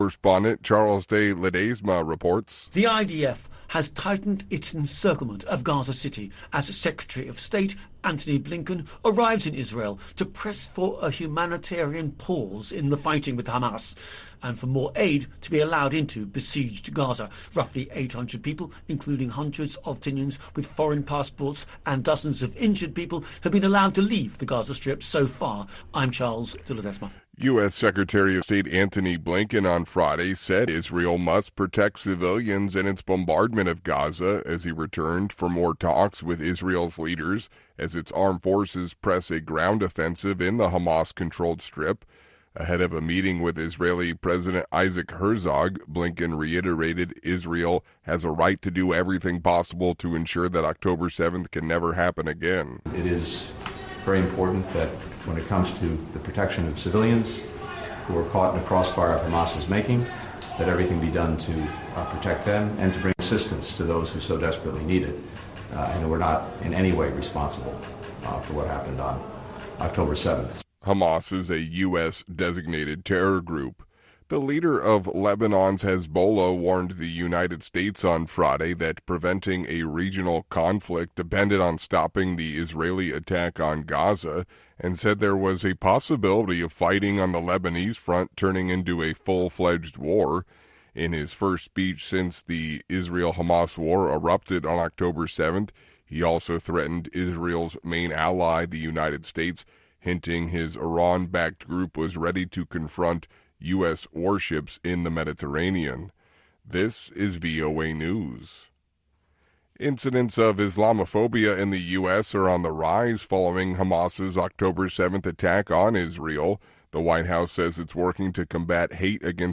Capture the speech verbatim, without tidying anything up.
Correspondent Charles de Ledesma reports. The I D F has tightened its encirclement of Gaza City as Secretary of State Antony Blinken arrives in Israel to press for a humanitarian pause in the fighting with Hamas and for more aid to be allowed into besieged Gaza. Roughly eight hundred people, including hundreds of Palestinians with foreign passports and dozens of injured people, have been allowed to leave the Gaza Strip so far. I'm Charles de Ledesma. U S. Secretary of State Antony Blinken on Friday said Israel must protect civilians in its bombardment of Gaza as he returned for more talks with Israel's leaders as its armed forces press a ground offensive in the Hamas-controlled Strip. Ahead of a meeting with Israeli President Isaac Herzog, Blinken reiterated Israel has a right to do everything possible to ensure that October seventh can never happen again. It is very important that when it comes to the protection of civilians who are caught in the crossfire of Hamas's making, that everything be done to uh, protect them and to bring assistance to those who so desperately need it. Uh, and we're not in any way responsible uh, for what happened on October seventh. Hamas is a U S designated terror group. The leader of Lebanon's Hezbollah warned the United States on Friday that preventing a regional conflict depended on stopping the Israeli attack on Gaza and said there was a possibility of fighting on the Lebanese front turning into a full-fledged war. In his first speech since the Israel-Hamas war erupted on October seventh, he also threatened Israel's main ally, the United States, hinting his Iran-backed group was ready to confront U S warships in the Mediterranean. This is V O A News. Incidents of Islamophobia in the U S are on the rise following Hamas's October seventh attack on Israel. The White House says it's working to combat hate against